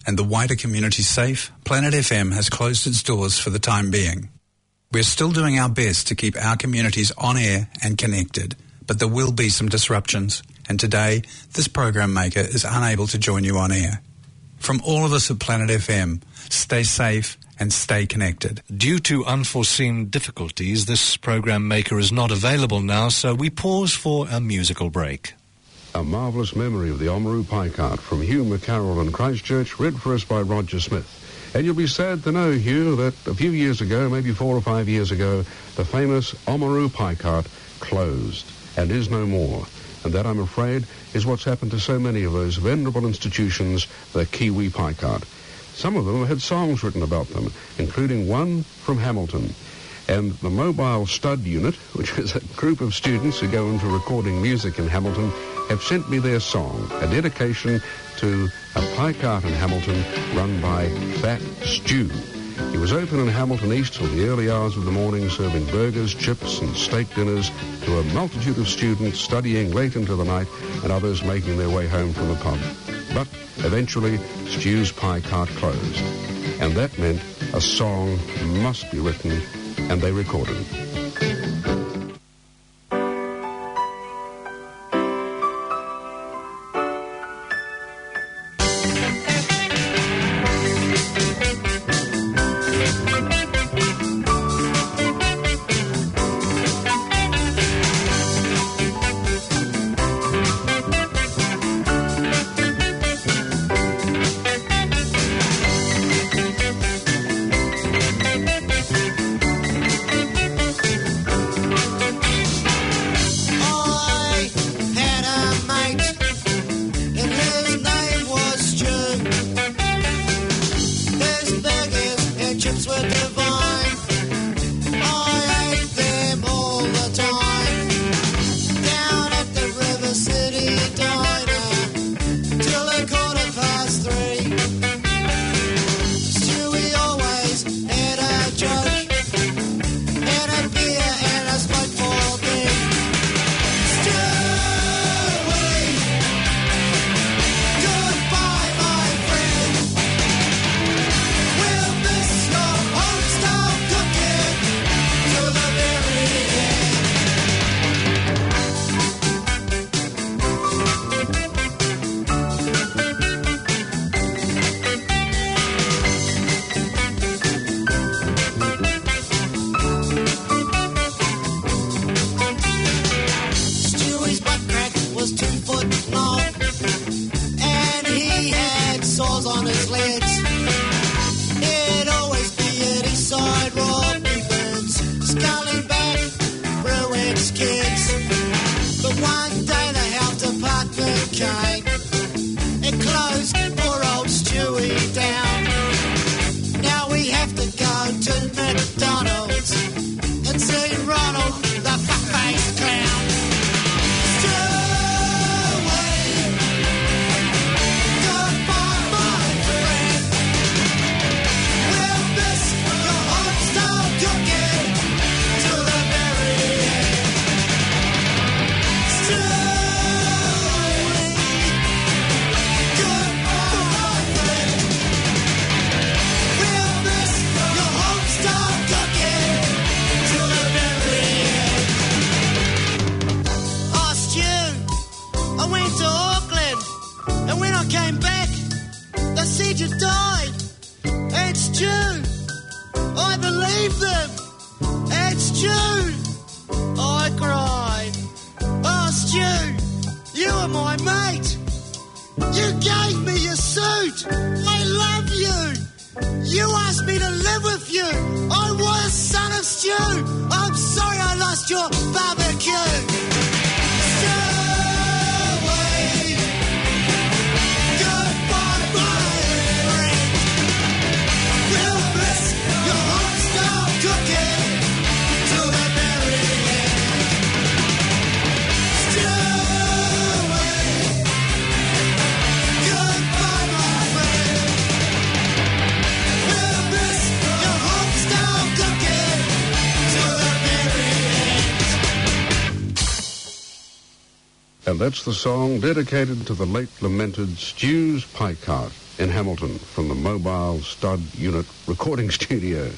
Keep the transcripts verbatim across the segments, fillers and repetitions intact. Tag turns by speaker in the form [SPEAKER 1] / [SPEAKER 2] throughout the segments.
[SPEAKER 1] and the wider community safe, Planet F M has closed its doors for the time being. We're still doing our best to keep our communities on air and connected, but there will be some disruptions, and today this program maker is unable to join you on air. From all of us at Planet F M, stay safe and stay connected.
[SPEAKER 2] Due to unforeseen difficulties, this program maker is not available now, so we pause for a musical break.
[SPEAKER 3] A marvellous memory of the Oamaru Pie Cart from Hugh McCarroll and Christchurch, read for us by Roger Smith. And you'll be sad to know, Hugh, that a few years ago, maybe four or five years ago, the famous Oamaru Pie Cart closed and is no more. And that, I'm afraid, is what's happened to so many of those venerable institutions, the Kiwi Pie Cart. Some of them had songs written about them, including one from Hamilton. And the Mobile Stud Unit, which is a group of students who go into recording music in Hamilton, have sent me their song, a dedication to a pie cart in Hamilton run by Fat Stew. He was open in Hamilton East till the early hours of the morning, serving burgers, chips and steak dinners to a multitude of students studying late into the night and others making their way home from the pub. But eventually, Stew's pie cart closed. And that meant a song must be written, and they recorded it. And that's the song dedicated to the late lamented Stew's Pie Cart. in Hamilton from the Mobile Stud Unit recording studio.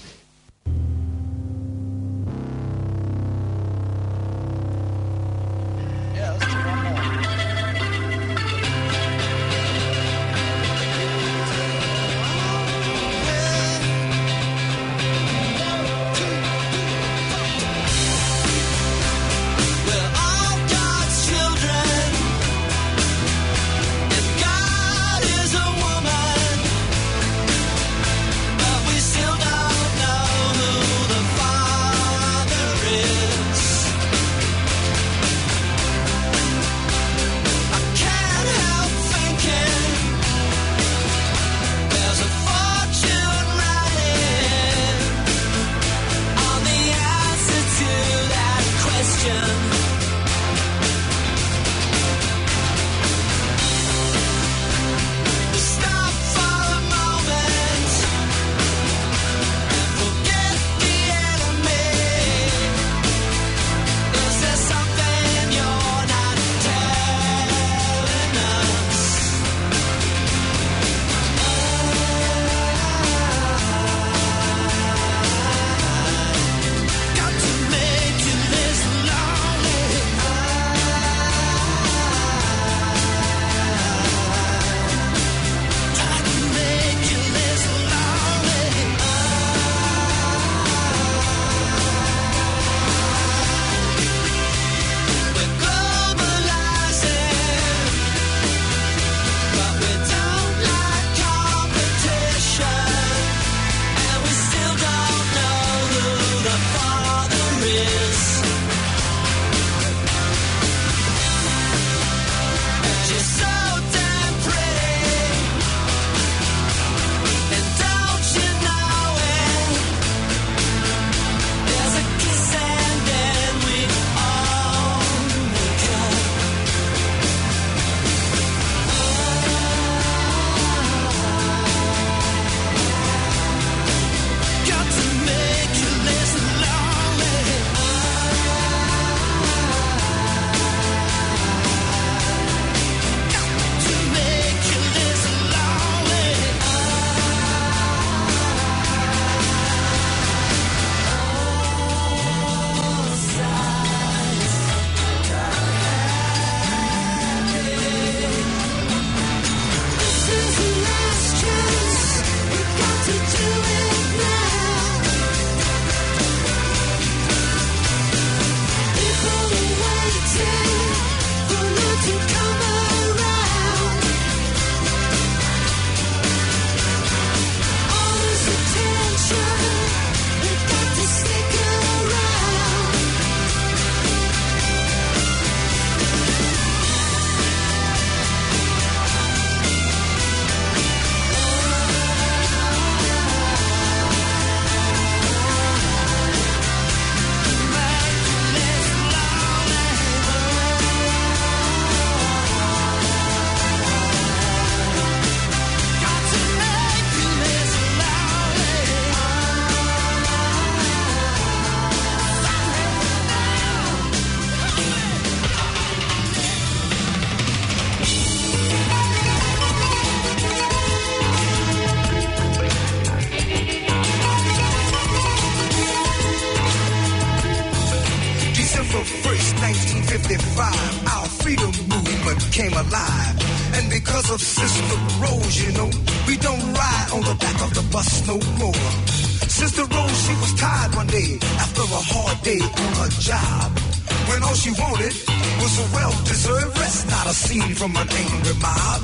[SPEAKER 4] From an angry mob,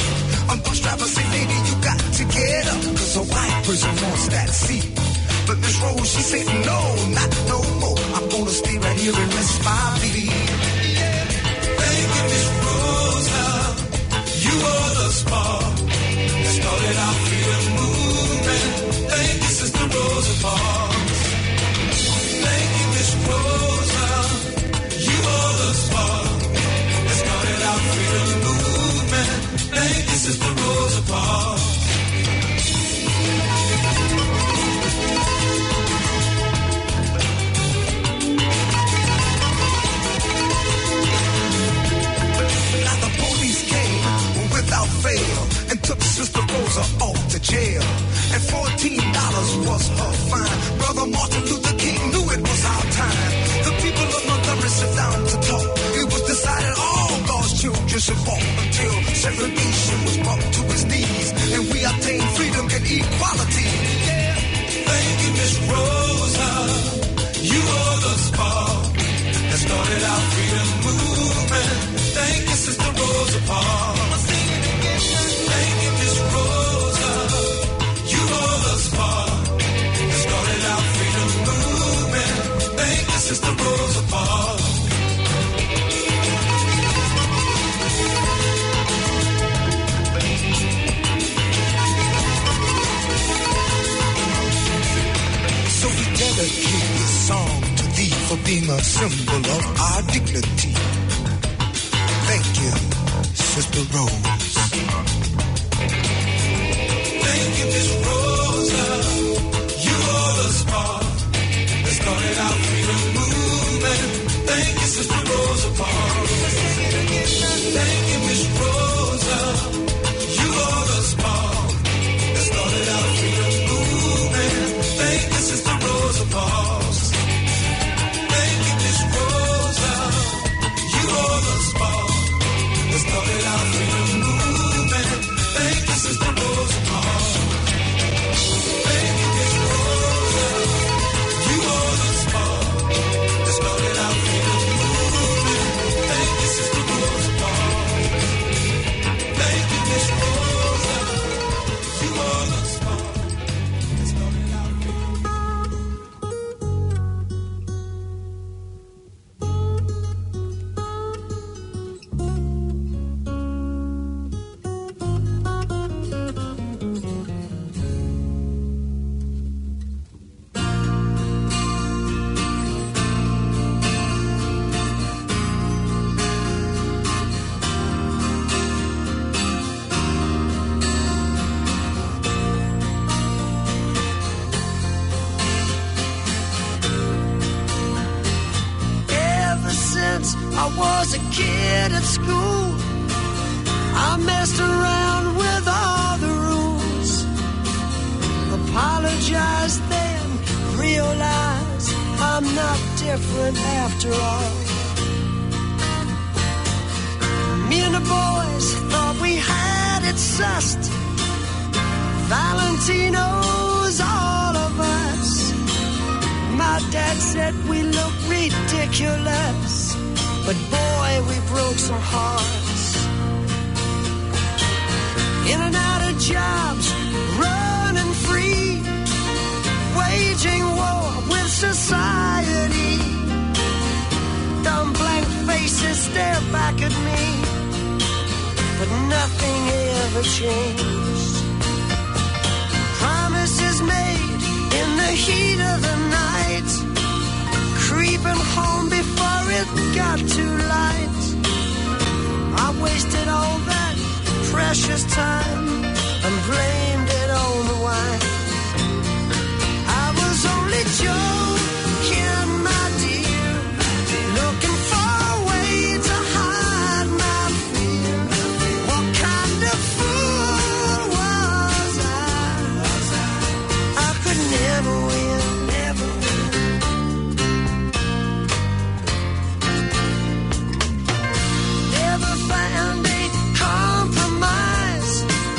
[SPEAKER 4] on bus driver say, lady, you got to get up, cause a white person wants that seat. But Miss Rose, she said, no, not no more. I'm gonna stay right here and rest my feet. Thank you, Miss Rosa, you are the spark that started our freedom movement. Thank you, Sister Rosa Parks. Thank you, Miss Rosa, you are the spark. Freedom movement. Thank you, Sister Rosa Parks. jail, and fourteen dollars was her fine. Brother Martin Luther King knew it was our time. The people of Montgomery sat down to talk. It was decided all God's children should walk until segregation was brought to its knees, and we obtained freedom and equality. Yeah. Thank you, Miss Rosa. You are the spark that started our freedom movement. Thank you, Sister Rosa Parks. Thank you, Miss Rosa. You are the spark that started our freedom movement. Thank you, Sister Rosa Parks. So we dedicate this song to thee for being a symbol of our dignity. Thank you, Sister Rose. Thank you, Miss Rosa. You are the spark that started our freedom movement. Thank you, Sister Rosa Parks. Thank you, Miss Rosa. You are the spark that started our freedom movement. Thank you, Sister Rosa Parks. Thank you, Miss Rosa. You are the spark that started our freedom movement. Thank you, Sister Rosa Parks. Thank you, Miss Rosa. You are the spark that started our freedom movement. Thank you, Sister Rosa Parks. Thank you, Miss Rosa. You are the spark that started our freedom. Ever since I was a kid at school, I messed around with all the rules. Apologize then, realize I'm not different after all. Me and the boys thought we had it sussed. Valentino's all of us. My dad said we look ridiculous, but boy, we broke some hearts. In and out of jobs, running free, waging war with society. Dumb blank faces stare back at me, but nothing ever changed. Promises made in the heat of the night, creeping home before it got too light. I wasted all that precious time and blamed it on the wine. I was only joking, my dear, looking for a way to hide my fear. What kind of fool was I? I could never win, never win. Never found a compromise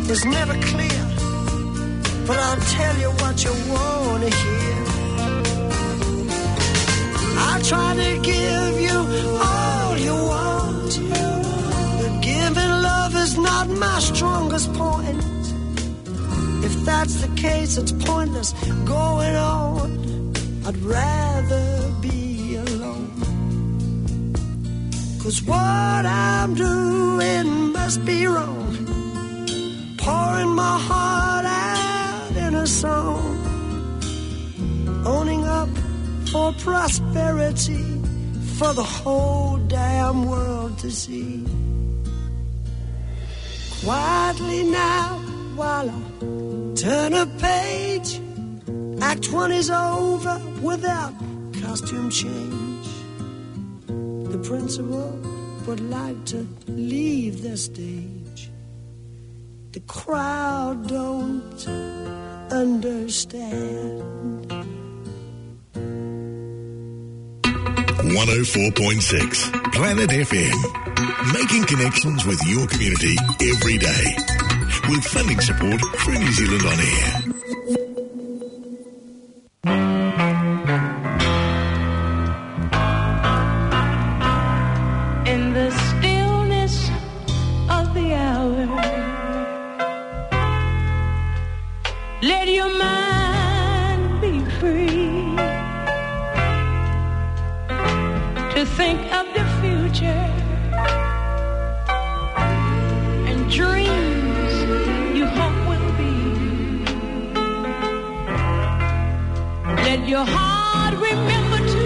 [SPEAKER 5] is never clear, but I'll tell you what you want to hear. I'll try to give you all you want, but giving love is not my strongest point. If that's the case, it's pointless going on. I'd rather be alone. 'Cause what I'm doing must be wrong, pouring my heart out in a song, owning up for prosperity for the whole damn world to see. Quietly now, while I turn a page, Act one is over without costume change. The principal would like to leave the stage. The crowd don't understand.
[SPEAKER 6] one oh four point six Planet F M. Making connections with your community every day. With funding support for New Zealand On Air.
[SPEAKER 7] In the stillness of the hour, let your mind be free to think of the future and dreams you hope will be. Let your heart remember to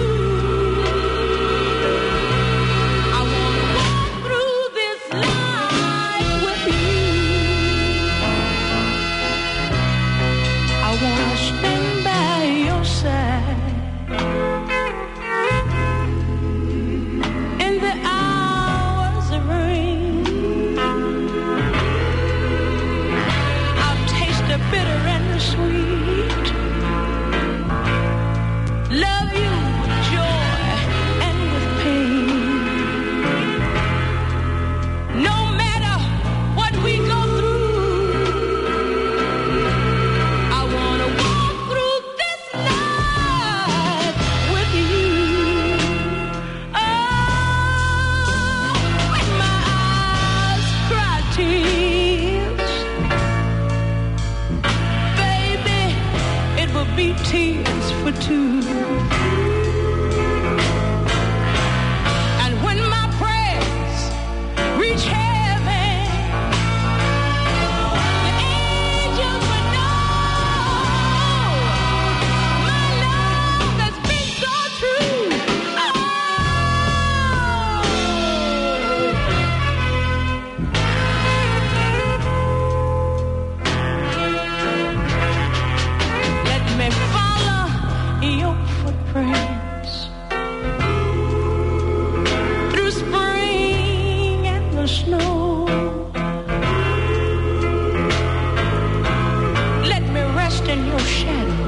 [SPEAKER 7] stand by your side in the hours of rain. I'll taste the bitter and the sweet, love you with joy and with pain. No matter what we go through, be tears for two. And when my prayers reach heaven, the angels will know my love has been so true. Follow your footprints through spring and the snow. Let me rest in your shadow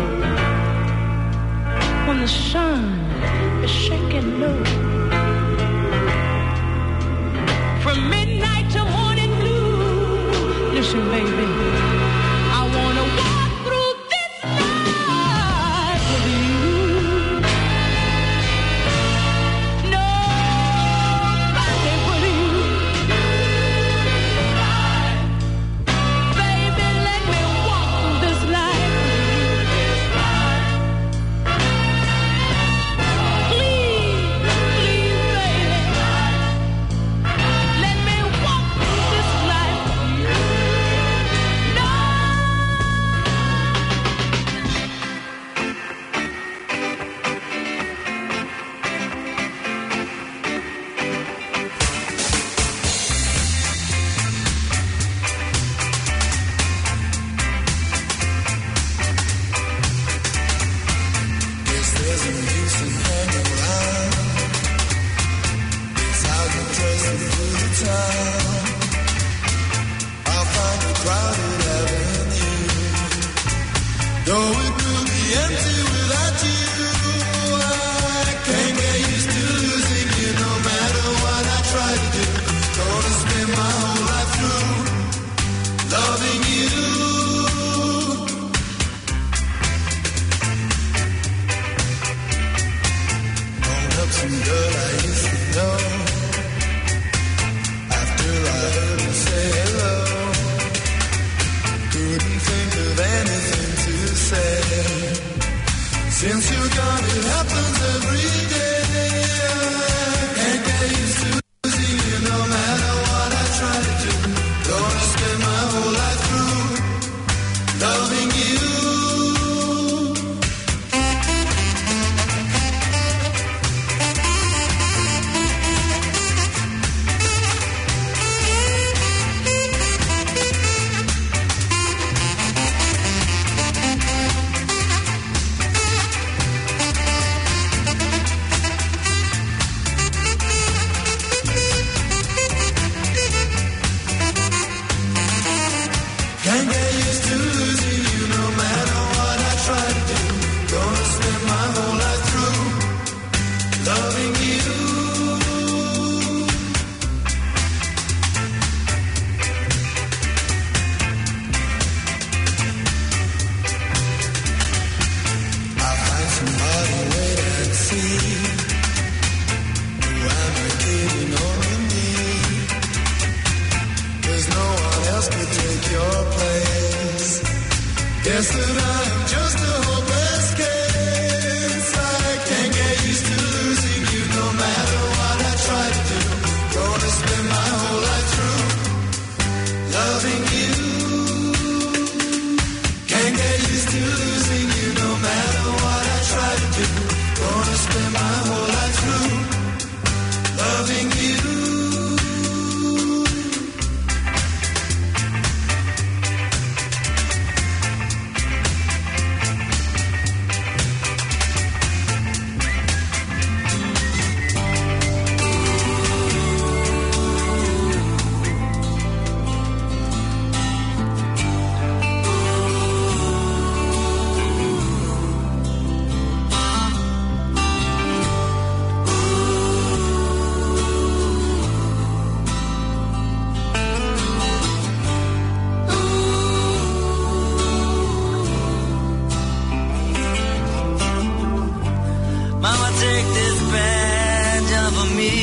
[SPEAKER 7] when the sun is sinking low. From midnight to morning blue, listen, baby, I wanna walk through this night with you. Nobody but you. Baby, let me walk through this life with you. Please, please, baby, let me walk through this life with you.
[SPEAKER 5] me.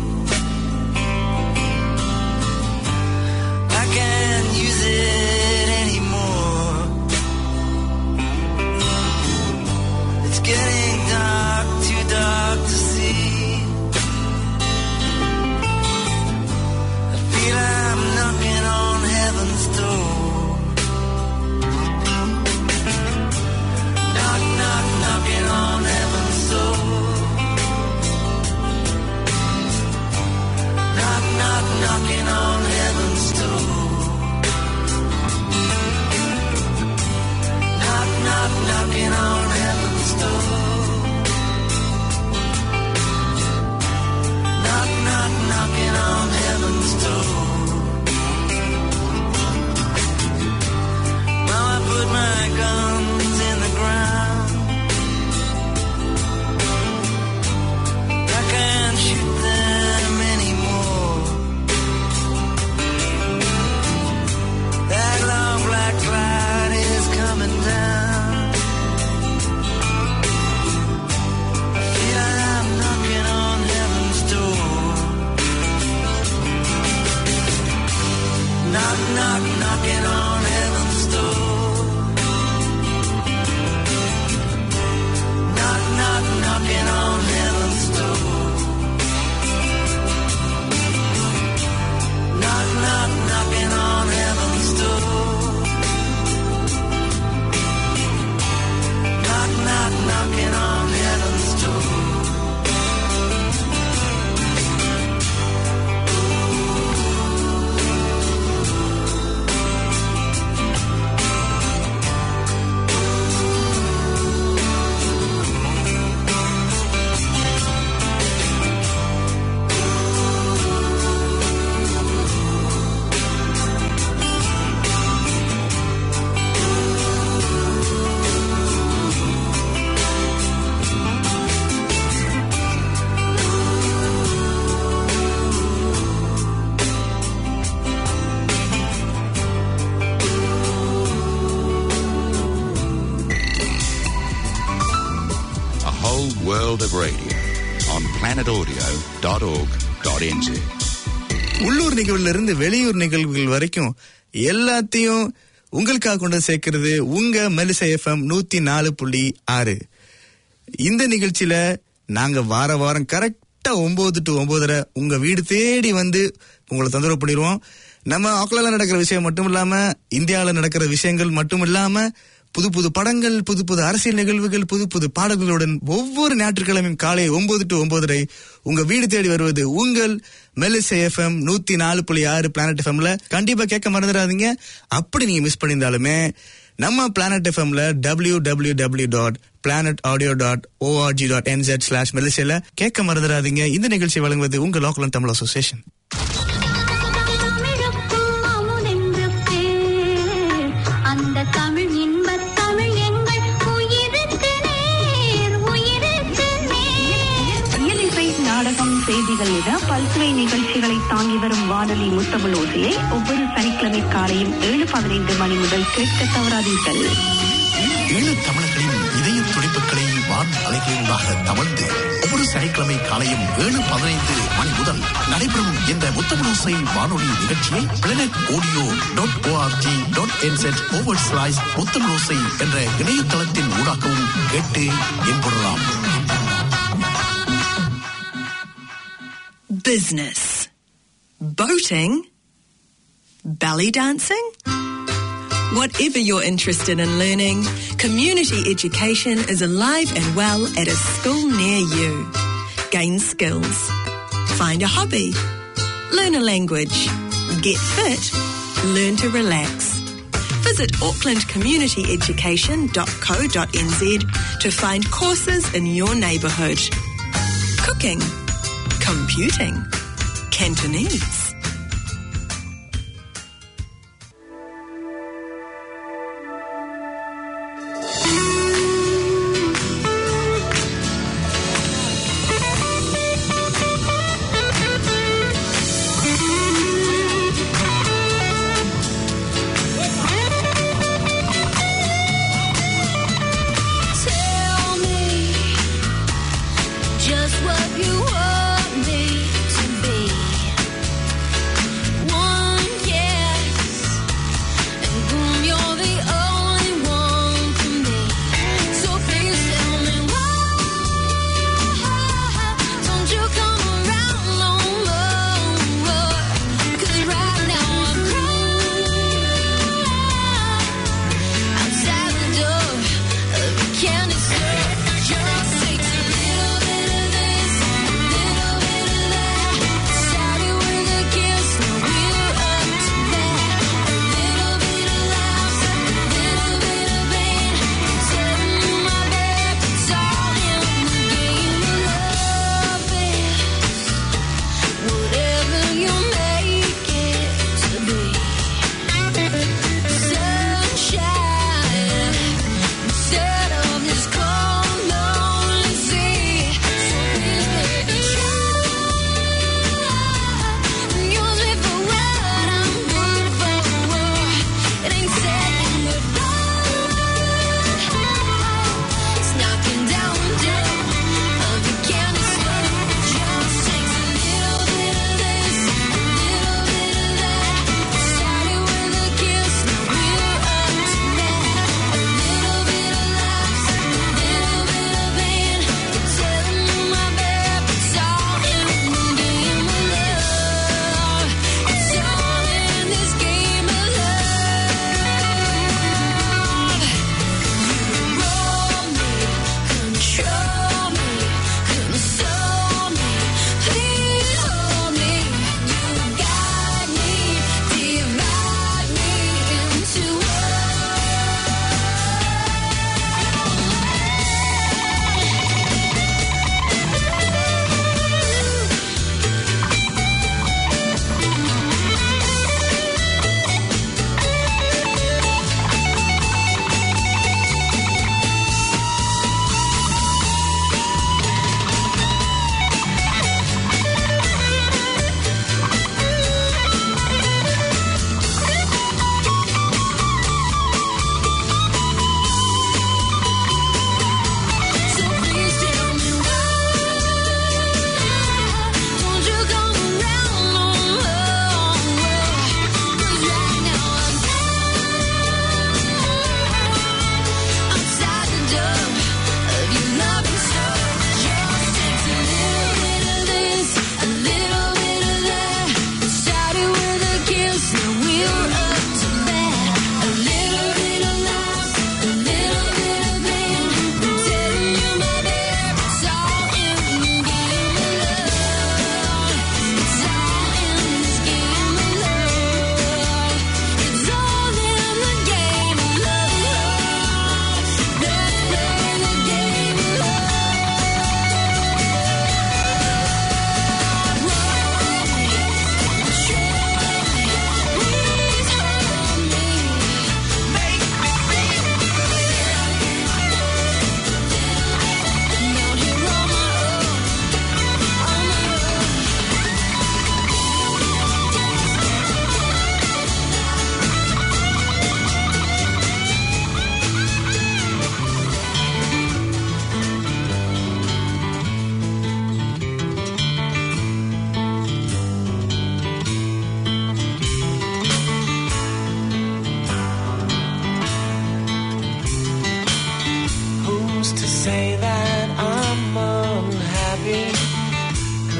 [SPEAKER 5] I can't use it anymore. It's getting dark, too dark to see. I feel I'm knocking on heaven's door. Knock, knock, knocking on heaven's door. Knock, knock, knocking on heaven's door. Knock, knock, knocking on heaven's door. Knock, knock, knocking on heaven's door. Now I put my guns in the ground. I can't shoot them anymore. That long black cloud is coming down. I feel I'm knocking on heaven's door. Knock, knock, knocking on heaven's door. Knock, knock, knocking on heaven's door. Knock, knock, knocking on heaven's door. Knock, knock, knocking on heaven's door.
[SPEAKER 8] A whole world of radio on planet audio dot org dot n z.
[SPEAKER 9] உள்ளூர் நிகழ்வுல இருந்து வெளியூர் நிகழ்வுகள் வரைக்கும் எல்லாத்தையும் உங்களுக்காக கொண்டு சேர்க்கிறது உங்க மெலிசா எஃப்எம் நூத்தி நாலு புள்ளி ஆறு. இந்த நிகழ்ச்சியில நாங்க வார வாரம் கரெக்டா ஒன்பது டு ஒன்பதரை உங்க வீடு தேடி வந்து உங்களை தொந்தரவு பண்ணிடுவோம். நம்ம ஆக்லால நடக்கிற விஷயம் மட்டும் இல்லாம இந்தியாவில நடக்கிற விஷயங்கள் மட்டும் இல்லாம புது புது படங்கள், புது புது அரசியல் நிகழ்வுகள், புது புது பாடல்களுடன் ஒவ்வொரு ஞாயிற்றுக்கிழமையும் காலை ஒன்பது டு ஒன்பதரை உங்க வீடு தேடி வருவது உங்கள் மெலிசா எஃப்எம் நூத்தி நாலு புள்ளி ஆறு பிளானட் எஃப்எம்ல. கண்டிப்பா கேட்க மறந்துடாதீங்க. அப்படி நீங்க மிஸ் பண்ணியிருந்தாலுமே நம்ம பிளானட் எஃப்எம்ல W W W dot planet audio dot org dot net slash மெலிசேல கேட்க மறந்துடாதீங்க. இந்த நிகழ்ச்சி வழங்குவது உங்கள் லோக்கல் தமிழ் அசோசியேஷன்.
[SPEAKER 10] அந்த தமிழ் இன்பத் தமிழ் எங்கள் உயிருக்கு நேர், உயிருக்கு நேர். இயலிசை, நாடகம், செய்திகள் என பல்சுவை நிகழ்ச்சிகளை தாங்கி வரும் வானொலி முத்தமிழ் ஓசையை ஒவ்வொரு சனிக்கிழமை காலையும் ஏழு பதினைந்து மணி முதல் கேட்க தவறாதீர்கள்.
[SPEAKER 6] ஏழு தமிழர்களின் இதய துடிப்புகளை வான் அலைகளினூடாக தவழ்ந்து ஒவ்வொரு சனிக்கிழமை காலையும் ஏழு பதினைந்து மணி முதல் நடைபெறும் இந்த முத்தமிழோசை வானொலி நிகழ்ச்சியை planet audio dot org dot net over slash Muthamizhosai என்ற இணையதளத்தின் ஊடாகவும் கேட்டு என்பொருளாம்.
[SPEAKER 11] Business, boating, belly dancing. Whatever you're interested in learning, community education is alive and well at a school near you. Gain skills, find a hobby, learn a language, get fit, learn to relax. Visit auckland community education dot co dot n z to find courses in your neighbourhood. Cooking, computing, Cantonese.
[SPEAKER 10] Tell me just what you want me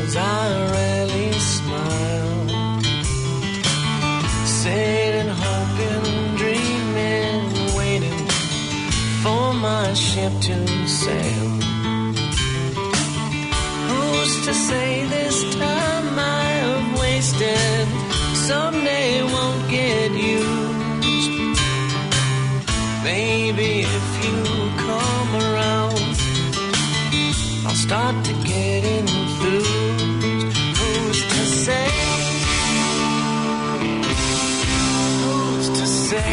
[SPEAKER 12] 'cause I rarely smile. Sailing, hoping, dreaming, waiting for my ship to sail. Who's to say this time I have wasted someday won't get used? Maybe if you come around, I'll start to get enthused. Who's to say? Who's to say?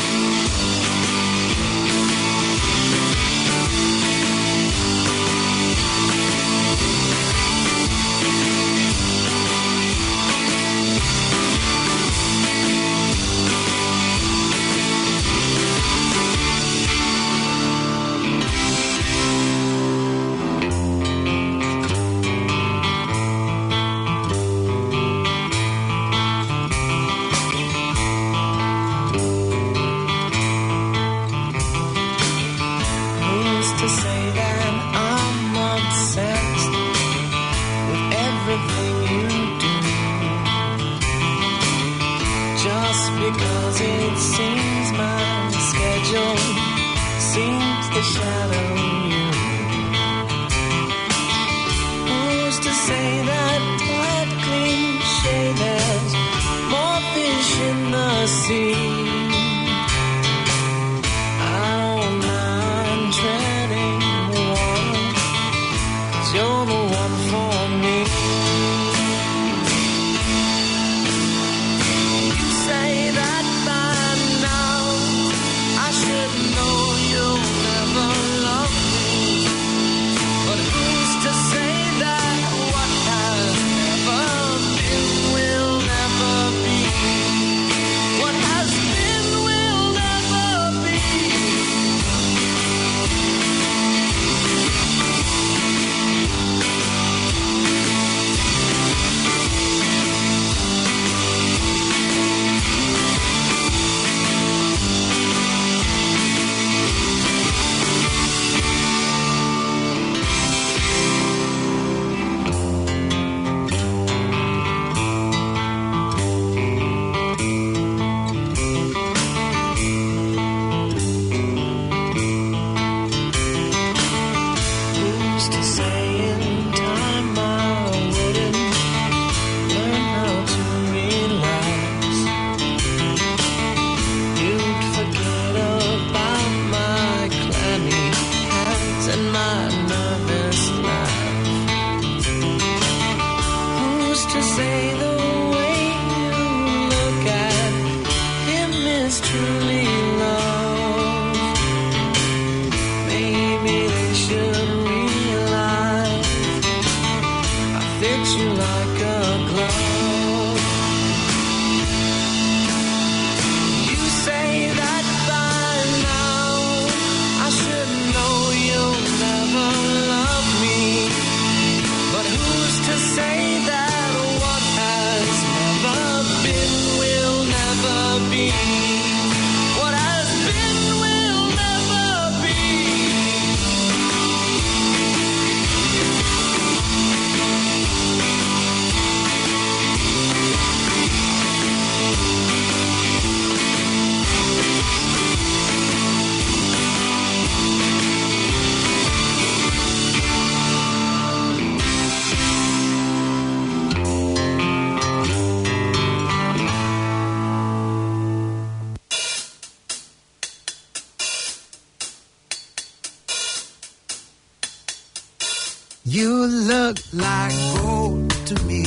[SPEAKER 5] You look like gold to me,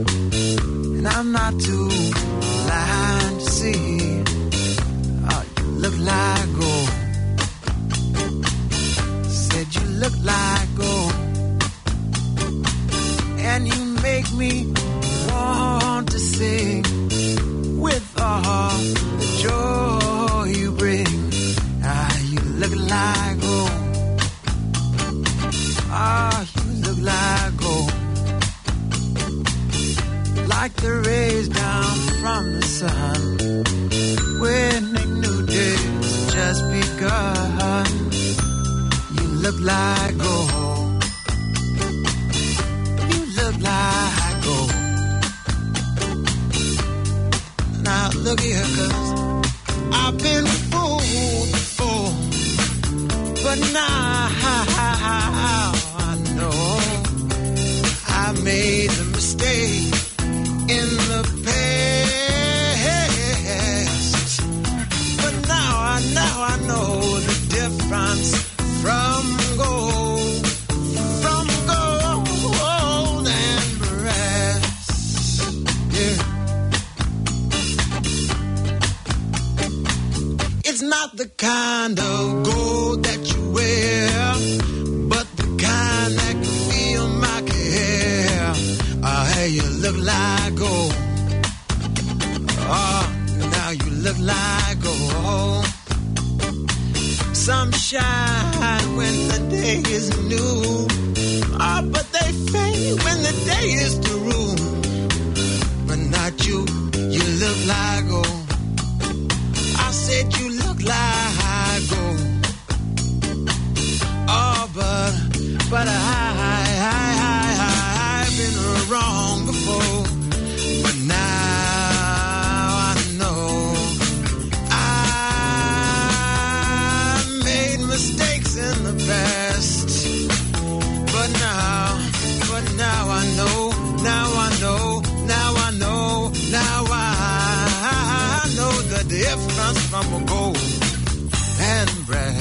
[SPEAKER 5] and I'm not too blind to see. Oh, you look like gold. Said you look like gold, and you make me want to sing with all the joy you bring. Ah, you look like gold. Ah, you look like gold, like the rays down from the sun, when a new day's just begun. You look like gold. You look like
[SPEAKER 13] not the kind of gold that you wear, but the kind that can feel my care. Oh, hey, you look like gold. Oh, now you look like gold. Some shine when the day is new. Oh, but they fade when the day is through. But not you, you look like gold. I said you look like gold. Oh, but, but I, I, I, I, I've been wrong before. But now I know I made mistakes in the past. But now, but now I know, now I know, now I know, now I know the difference from a gold and brass.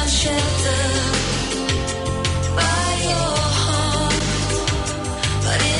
[SPEAKER 14] But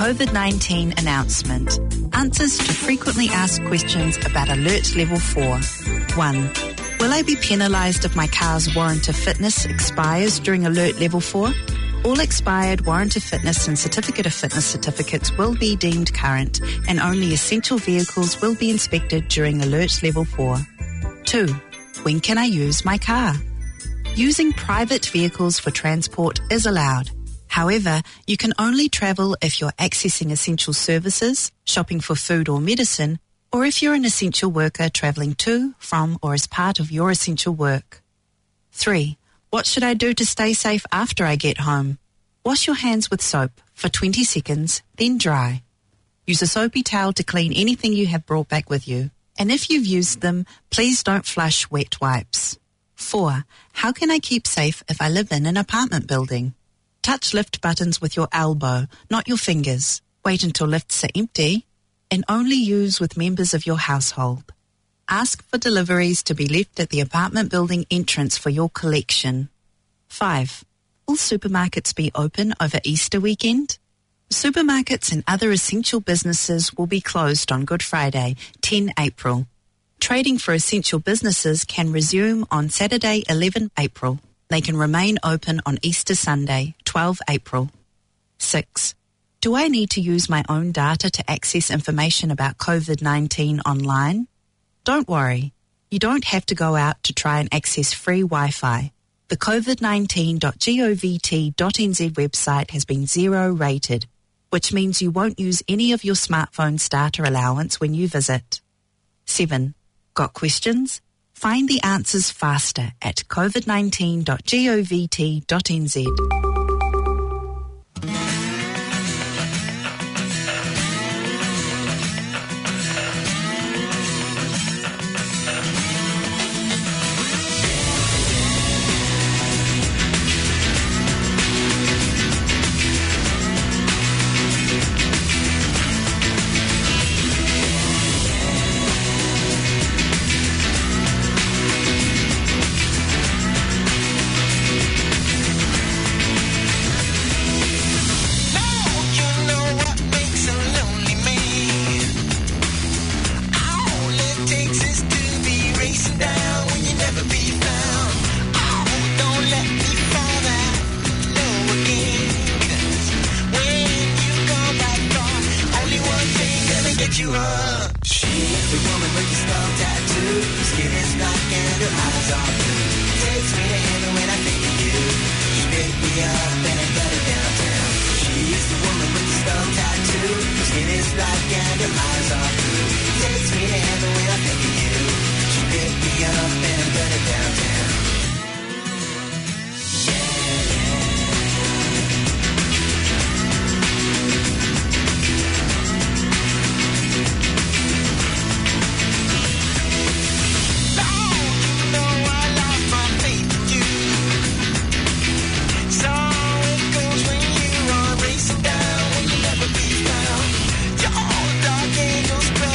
[SPEAKER 14] COVID nineteen announcement. Answers to frequently asked questions about Alert Level four. one. Will I be penalised if my car's warrant of fitness expires during Alert Level four? All expired warrant of fitness and certificate of fitness certificates will be deemed current, and only essential vehicles will be inspected during Alert Level four. two. When can I use my car? Using private vehicles for transport is allowed. However, you can only travel if you're accessing essential services, shopping for food or medicine, or if you're an essential worker travelling to, from, or as part of your essential work. three. What should I do to stay safe after I get home? Wash your hands with soap for twenty seconds, then dry. Use a soapy towel to clean anything you have brought back with you. And if you've used them, please don't flush wet wipes. four. How can I keep safe if I live in an apartment building? Touch lift buttons with your elbow, not your fingers. Wait until lifts are empty, and only use with members of your household. Ask for deliveries to be left at the apartment building entrance for your collection. five. Will supermarkets be open over Easter weekend? Supermarkets and other essential businesses will be closed on Good Friday, the tenth of April. Trading for essential businesses can resume on Saturday, the eleventh of April. They can remain open on Easter Sunday, the twelfth of April. six. Do I need to use my own data to access information about COVID nineteen online? Don't worry. You don't have to go out to try and access free Wi-Fi. The covid nineteen dot govt dot n z website has been zero rated, which means you won't use any of your smartphone's data allowance when you visit. seven. Got questions? Find the answers faster at covid nineteen dot govt dot n z.
[SPEAKER 13] Angels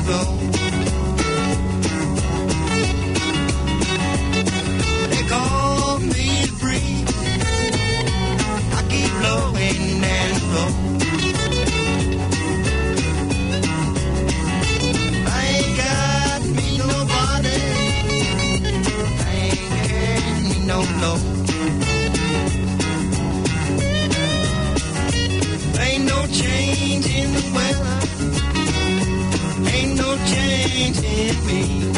[SPEAKER 13] flow. They call me the breeze. I keep blowing and flow. I ain't got me nobody. I ain't got me no no. Ain't no change in the weather. Ain't no change in me.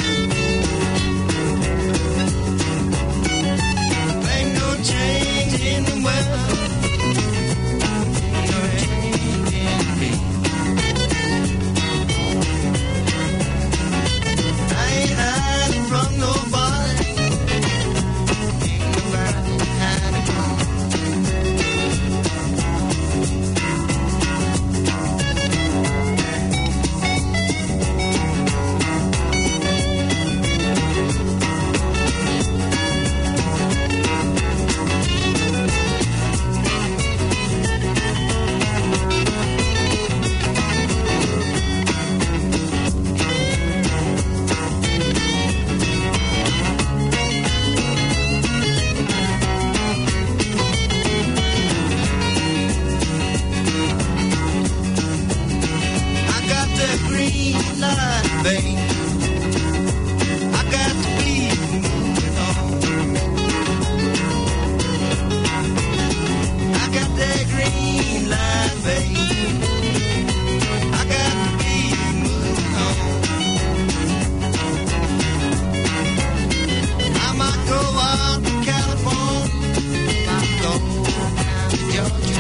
[SPEAKER 13] Ain't no change in the weather. Ain't no change in me. I ain't hiding from nobody. Ain't nobody hiding from me. Babe, I got to be moving on. I got that green light, babe. I got to be moving on. I might go out to California. I might go down to Georgia.